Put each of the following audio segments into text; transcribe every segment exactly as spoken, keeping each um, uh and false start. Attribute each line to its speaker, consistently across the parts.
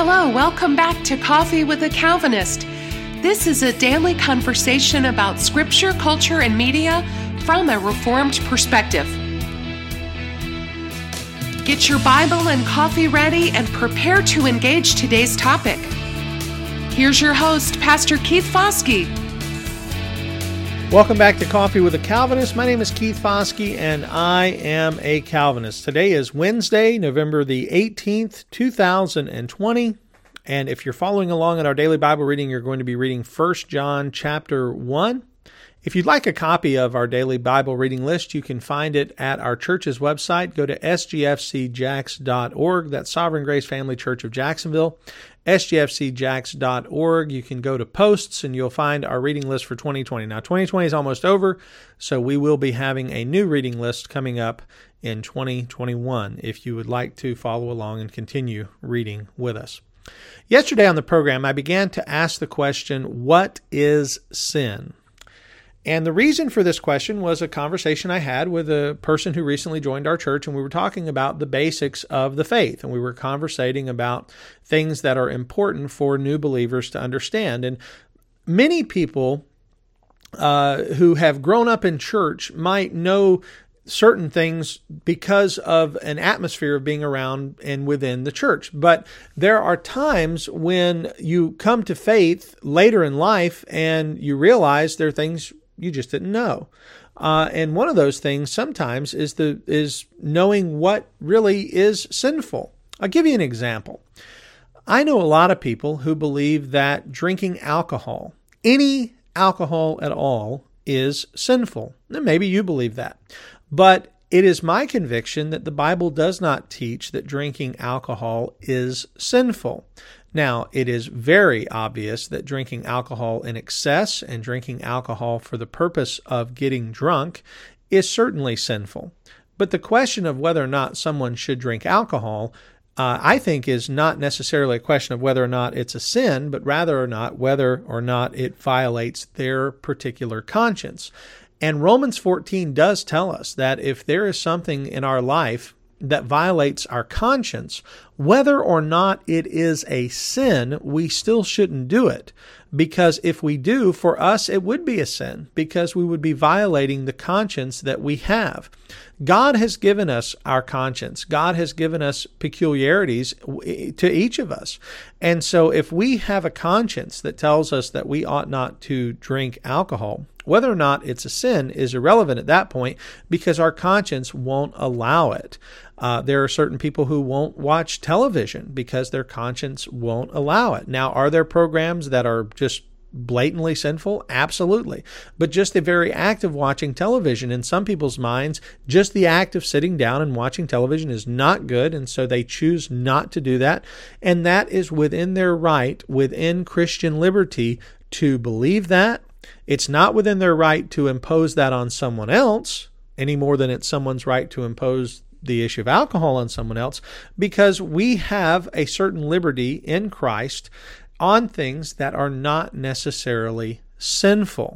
Speaker 1: Hello, welcome back to Coffee with a Calvinist. This is a daily conversation about scripture, culture, and media from a Reformed perspective. Get your Bible and coffee ready and prepare to engage today's topic. Here's your host, Pastor Keith Foskey.
Speaker 2: Welcome back to Coffee with a Calvinist. My name is Keith Foskey, and I am a Calvinist. Today is Wednesday, November the eighteenth, two thousand twenty. And if you're following along in our daily Bible reading, you're going to be reading First John chapter one. If you'd like a copy of our daily Bible reading list, you can find it at our church's website. Go to s g f c jax dot org. That's Sovereign Grace Family Church of Jacksonville. s g f c jax dot org. You can go to posts and you'll find our reading list for twenty twenty. Now, twenty twenty is almost over, so we will be having a new reading list coming up in twenty twenty-one if you would like to follow along and continue reading with us. Yesterday on the program, I began to ask the question, what is sin? And the reason for this question was a conversation I had with a person who recently joined our church, and we were talking about the basics of the faith, and we were conversating about things that are important for new believers to understand. And many people uh, who have grown up in church might know certain things because of an atmosphere of being around and within the church. But there are times when you come to faith later in life and you realize there are things you just didn't know. Uh, and one of those things sometimes is the is knowing what really is sinful. I'll give you an example. I know a lot of people who believe that drinking alcohol, any alcohol at all, is sinful. And maybe you believe that. But it is my conviction that the Bible does not teach that drinking alcohol is sinful. Now, it is very obvious that drinking alcohol in excess and drinking alcohol for the purpose of getting drunk is certainly sinful. But the question of whether or not someone should drink alcohol, uh, I think, is not necessarily a question of whether or not it's a sin, but rather or not whether or not it violates their particular conscience. And Romans fourteen does tell us that if there is something in our life that violates our conscience, whether or not it is a sin, we still shouldn't do it. Because if we do, for us, it would be a sin, because we would be violating the conscience that we have. God has given us our conscience. God has given us peculiarities to each of us. And so if we have a conscience that tells us that we ought not to drink alcohol, whether or not it's a sin is irrelevant at that point, because our conscience won't allow it. Uh, there are certain people who won't watch television because their conscience won't allow it. Now, are there programs that are just blatantly sinful? Absolutely. But just the very act of watching television, in some people's minds, just the act of sitting down and watching television is not good, and so they choose not to do that. And that is within their right, within Christian liberty, to believe that. It's not within their right to impose that on someone else, any more than it's someone's right to impose the issue of alcohol on someone else, because we have a certain liberty in Christ on things that are not necessarily sinful.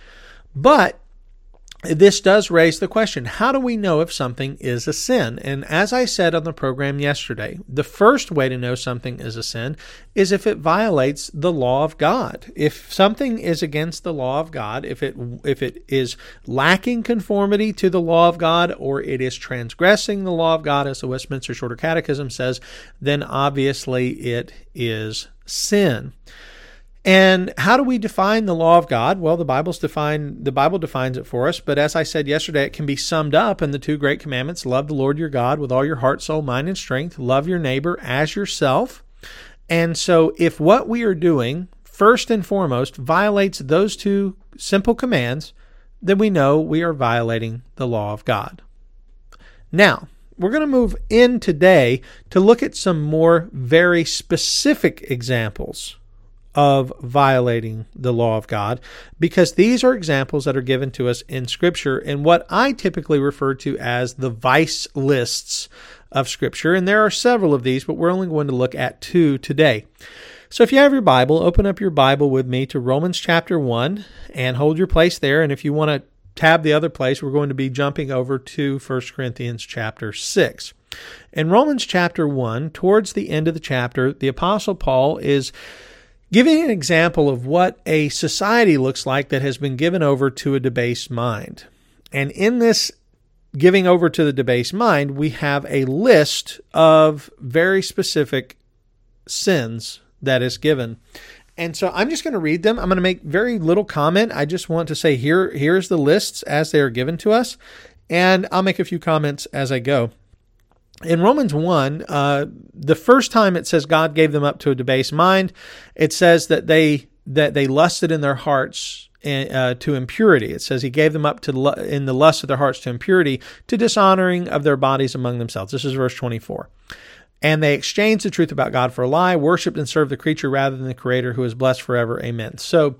Speaker 2: But this does raise the question, how do we know if something is a sin? And as I said on the program yesterday, the first way to know something is a sin is if it violates the law of God. If something is against the law of God, if it if it is lacking conformity to the law of God, or it is transgressing the law of God, as the Westminster Shorter Catechism says, then obviously it is sin. And how do we define the law of God? Well, the Bible's define, the Bible defines it for us, but as I said yesterday, it can be summed up in the two great commandments: love the Lord your God with all your heart, soul, mind, and strength. Love your neighbor as yourself. And so if what we are doing, first and foremost, violates those two simple commands, then we know we are violating the law of God. Now, we're going to move in today to look at some more very specific examples of violating the law of God, because these are examples that are given to us in Scripture in what I typically refer to as the vice lists of Scripture. And there are several of these, but we're only going to look at two today. So if you have your Bible, open up your Bible with me to Romans chapter one and hold your place there. And if you want to tab the other place, we're going to be jumping over to First Corinthians chapter six. In Romans chapter one, towards the end of the chapter, the Apostle Paul is giving an example of what a society looks like that has been given over to a debased mind. And in this giving over to the debased mind, we have a list of very specific sins that is given. And so I'm just going to read them. I'm going to make very little comment. I just want to say here, here's the lists as they are given to us. And I'll make a few comments as I go. In Romans one, uh, the first time it says God gave them up to a debased mind, it says that they that they lusted in their hearts uh, to impurity. It says he gave them up to in the lust of their hearts to impurity, to dishonoring of their bodies among themselves. This is verse twenty-four. And they exchanged the truth about God for a lie, worshipped and served the creature rather than the Creator, who is blessed forever. Amen. So,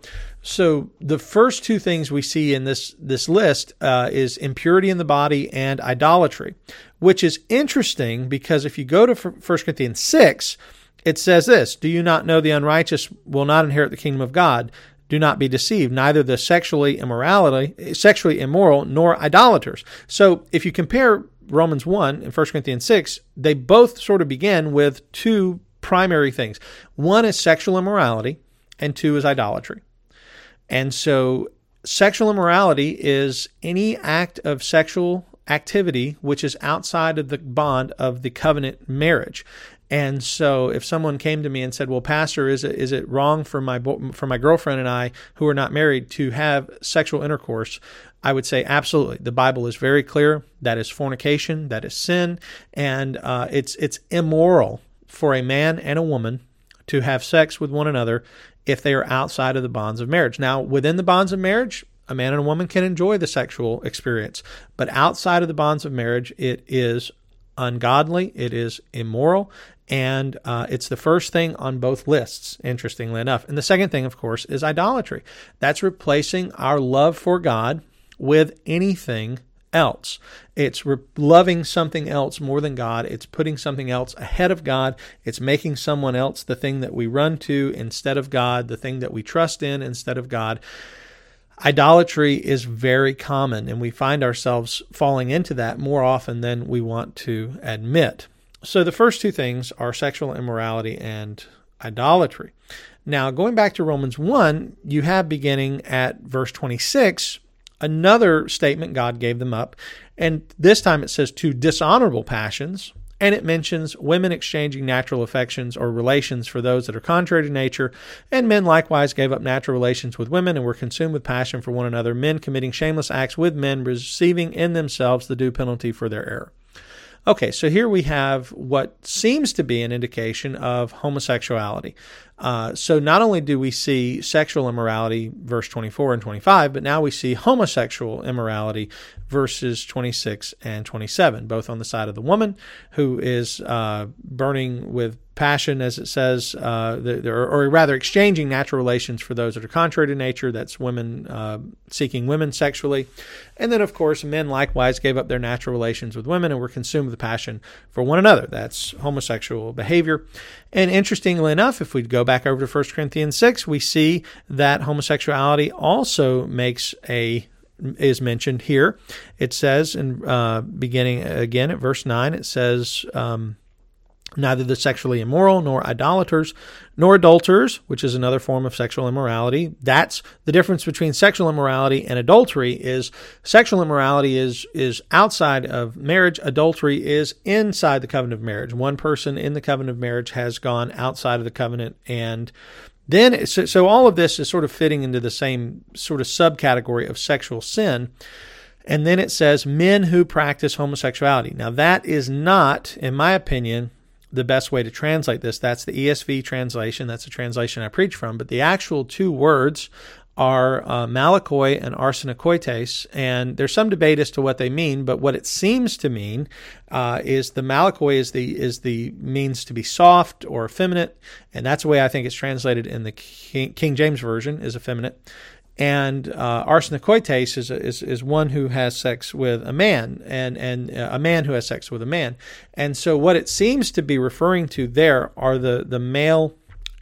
Speaker 2: so the first two things we see in this this list uh, is impurity in the body and idolatry, which is interesting because if you go to First Corinthians six, it says this: "Do you not know the unrighteous will not inherit the kingdom of God? Do not be deceived, neither the sexually immorality, sexually immoral, nor idolaters." So, if you compare Romans one and First Corinthians six, they both sort of begin with two primary things. One is sexual immorality, and two is idolatry. And so sexual immorality is any act of sexual activity which is outside of the bond of the covenant marriage. And so if someone came to me and said, "Well, Pastor, is it is it wrong for my for my girlfriend and I, who are not married, to have sexual intercourse?" I would say absolutely. The Bible is very clear. That is fornication. That is sin. And uh, it's it's immoral for a man and a woman to have sex with one another if they are outside of the bonds of marriage. Now, within the bonds of marriage, a man and a woman can enjoy the sexual experience. But outside of the bonds of marriage, it is ungodly. It is immoral. And uh, it's the first thing on both lists, interestingly enough. And the second thing, of course, is idolatry. That's replacing our love for God with anything else. It's re- loving something else more than God. It's putting something else ahead of God. It's making someone else the thing that we run to instead of God, the thing that we trust in instead of God. Idolatry is very common, and we find ourselves falling into that more often than we want to admit. So the first two things are sexual immorality and idolatry. Now, going back to Romans one, you have beginning at verse twenty-six, another statement God gave them up, and this time it says to dishonorable passions, and it mentions women exchanging natural affections or relations for those that are contrary to nature, and men likewise gave up natural relations with women and were consumed with passion for one another, men committing shameless acts with men, receiving in themselves the due penalty for their error. Okay, so here we have what seems to be an indication of homosexuality. Uh, so not only do we see sexual immorality, verse twenty-four and twenty-five, but now we see homosexual immorality, verses twenty-six and twenty-seven, both on the side of the woman who is uh, burning with passion, as it says, uh, or, or rather exchanging natural relations for those that are contrary to nature. That's women uh, seeking women sexually. And then, of course, men likewise gave up their natural relations with women and were consumed with passion for one another. That's homosexual behavior. And interestingly enough, if we go back over to First Corinthians six, we see that homosexuality also makes a is mentioned here. It says, in uh, beginning again at verse nine, it says, um, neither the sexually immoral, nor idolaters, nor adulterers, which is another form of sexual immorality. That's the difference between sexual immorality and adultery. Is sexual immorality is is outside of marriage. Adultery is inside the covenant of marriage. One person in the covenant of marriage has gone outside of the covenant, and then so, so all of this is sort of fitting into the same sort of subcategory of sexual sin. And then it says men who practice homosexuality. Now that is not, in my opinion, the best way to translate this. That's the E S V translation. That's the translation I preach from. But the actual two words are uh, malakoi and arsenokoites, and there's some debate as to what they mean. But what it seems to mean uh, is the malakoi is the is the means to be soft or effeminate, and that's the way I think it's translated in the King, King James Version, is effeminate. And uh, arsenokoites is, is is one who has sex with a man, and and uh, a man who has sex with a man. And so what it seems to be referring to there are the, the male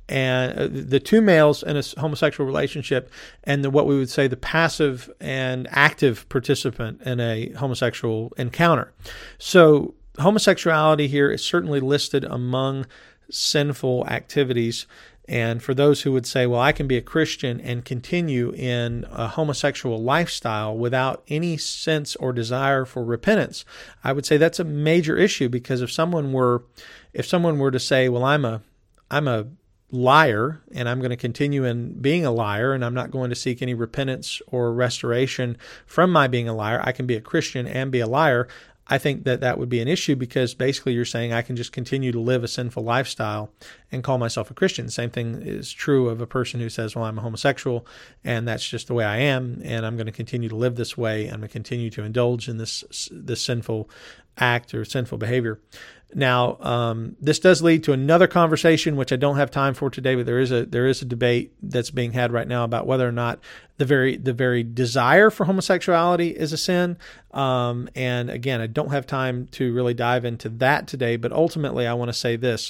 Speaker 2: and uh, the two males in a homosexual relationship, and the, what we would say the passive and active participant in a homosexual encounter. So homosexuality here is certainly listed among sinful activities. And for those who would say, well, I can be a Christian and continue in a homosexual lifestyle without any sense or desire for repentance, I would say that's a major issue, because if someone were, if someone were to say, well, I'm a, I'm a liar and I'm going to continue in being a liar and I'm not going to seek any repentance or restoration from my being a liar, I can be a Christian and be a liar. I think that that would be an issue, because basically you're saying I can just continue to live a sinful lifestyle and call myself a Christian. Same thing is true of a person who says, well, I'm a homosexual and that's just the way I am, and I'm going to continue to live this way. I'm going to continue to indulge in this this sinful act or sinful behavior. Now, um, this does lead to another conversation, which I don't have time for today, but there is a there is a debate that's being had right now about whether or not the very the very desire for homosexuality is a sin. Um, and again, I don't have time to really dive into that today, but ultimately I want to say this.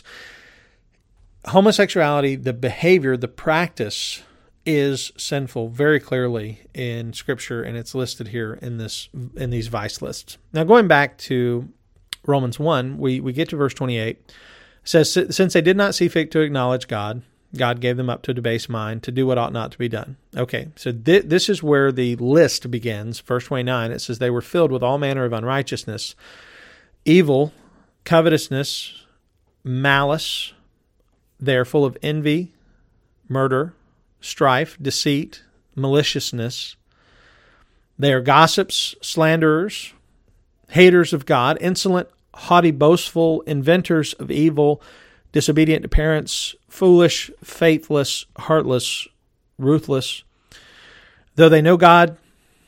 Speaker 2: Homosexuality, the behavior, the practice is sinful very clearly in Scripture, and it's listed here in this in these vice lists. Now, going back to Romans one, we, we get to verse twenty-eight. It says, since they did not see fit to acknowledge God, God gave them up to a debased mind to do what ought not to be done. Okay, so th- this is where the list begins. Verse twenty-nine, it says, they were filled with all manner of unrighteousness, evil, covetousness, malice. They are full of envy, murder, strife, deceit, maliciousness. They are gossips, slanderers, haters of God, insolent, haughty, boastful, inventors of evil, disobedient to parents, foolish, faithless, heartless, ruthless. Though they know God,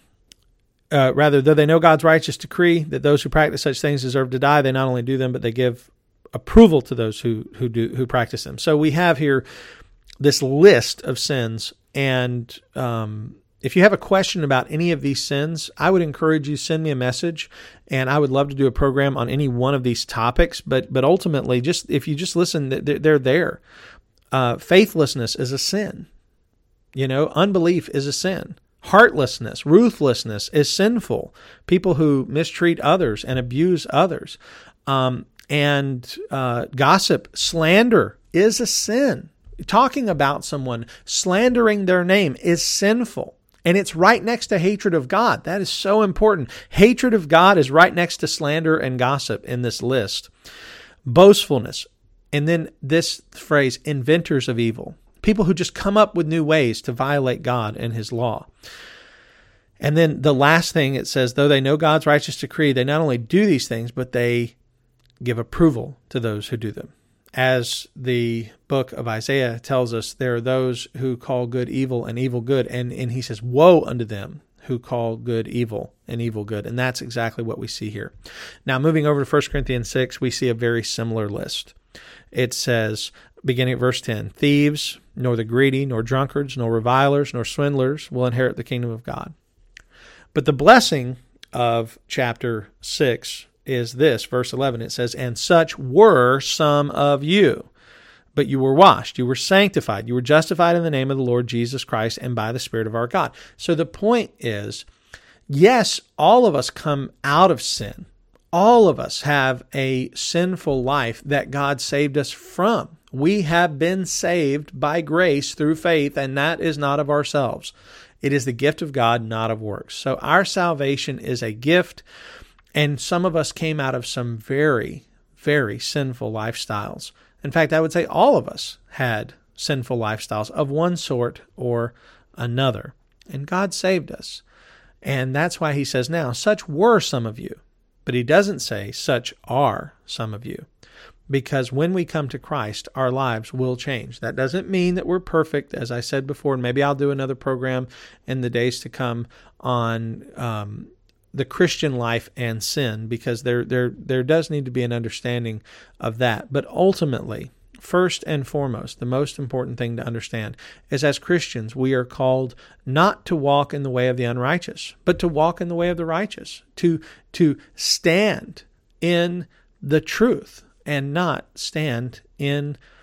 Speaker 2: uh, rather, though they know God's righteous decree that those who practice such things deserve to die, they not only do them, but they give approval to those who who do who practice them. So we have here this list of sins, and um, if you have a question about any of these sins, I would encourage you to send me a message, and I would love to do a program on any one of these topics. But but ultimately, just if you just listen, they're, they're there. Uh, faithlessness is a sin. You know, unbelief is a sin. Heartlessness, ruthlessness is sinful. People who mistreat others and abuse others. Um, and uh, gossip, slander is a sin. Talking about someone, slandering their name is sinful. And it's right next to hatred of God. That is so important. Hatred of God is right next to slander and gossip in this list. Boastfulness. And then this phrase, inventors of evil. People who just come up with new ways to violate God and His law. And then the last thing it says, though they know God's righteous decree, they not only do these things, but they give approval to those who do them. As the book of Isaiah tells us, there are those who call good evil and evil good. And, and he says, woe unto them who call good evil and evil good. And that's exactly what we see here. Now, moving over to First Corinthians six, we see a very similar list. It says, beginning at verse ten, thieves, nor the greedy, nor drunkards, nor revilers, nor swindlers will inherit the kingdom of God. But the blessing of chapter six is this, verse eleven. It says, and such were some of you, but you were washed, you were sanctified, you were justified in the name of the Lord Jesus Christ and by the Spirit of our God. So the point is, yes, all of us come out of sin. All of us have a sinful life that God saved us from. We have been saved by grace through faith, and that is not of ourselves. It is the gift of God, not of works. So our salvation is a gift, and some of us came out of some very, very sinful lifestyles. In fact, I would say all of us had sinful lifestyles of one sort or another, and God saved us. And that's why he says now, such were some of you. But he doesn't say, such are some of you. Because when we come to Christ, our lives will change. That doesn't mean that we're perfect, as I said before, and maybe I'll do another program in the days to come on um, the Christian life and sin, because there, there, there does need to be an understanding of that. But ultimately, first and foremost, the most important thing to understand is as Christians, we are called not to walk in the way of the unrighteous, but to walk in the way of the righteous, to, to stand in the truth and not stand in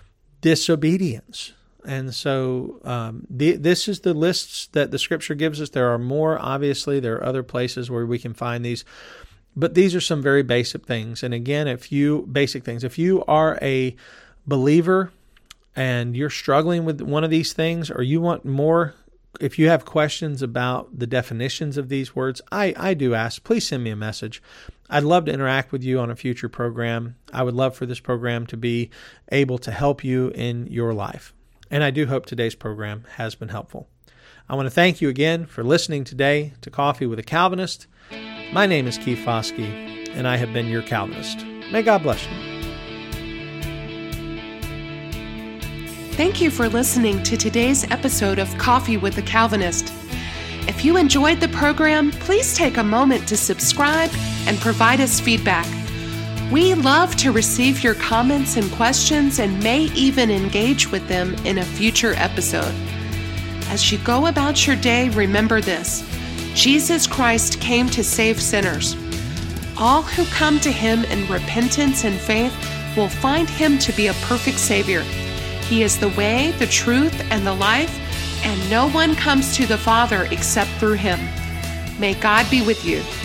Speaker 2: disobedience. And so um, the, this is the lists that the Scripture gives us. There are more, obviously. There are other places where we can find these. But these are some very basic things. And again, if you, basic things, if you are a believer and you're struggling with one of these things, or you want more, if you have questions about the definitions of these words, I, I do ask, please send me a message. I'd love to interact with you on a future program. I would love for this program to be able to help you in your life. And I do hope today's program has been helpful. I want to thank you again for listening today to Coffee with a Calvinist. My name is Keith Foskey, and I have been your Calvinist. May God bless you.
Speaker 1: Thank you for listening to today's episode of Coffee with a Calvinist. If you enjoyed the program, please take a moment to subscribe and provide us feedback. We love to receive your comments and questions and may even engage with them in a future episode. As you go about your day, remember this: Jesus Christ came to save sinners. All who come to Him in repentance and faith will find Him to be a perfect Savior. He is the way, the truth, and the life, and no one comes to the Father except through Him. May God be with you.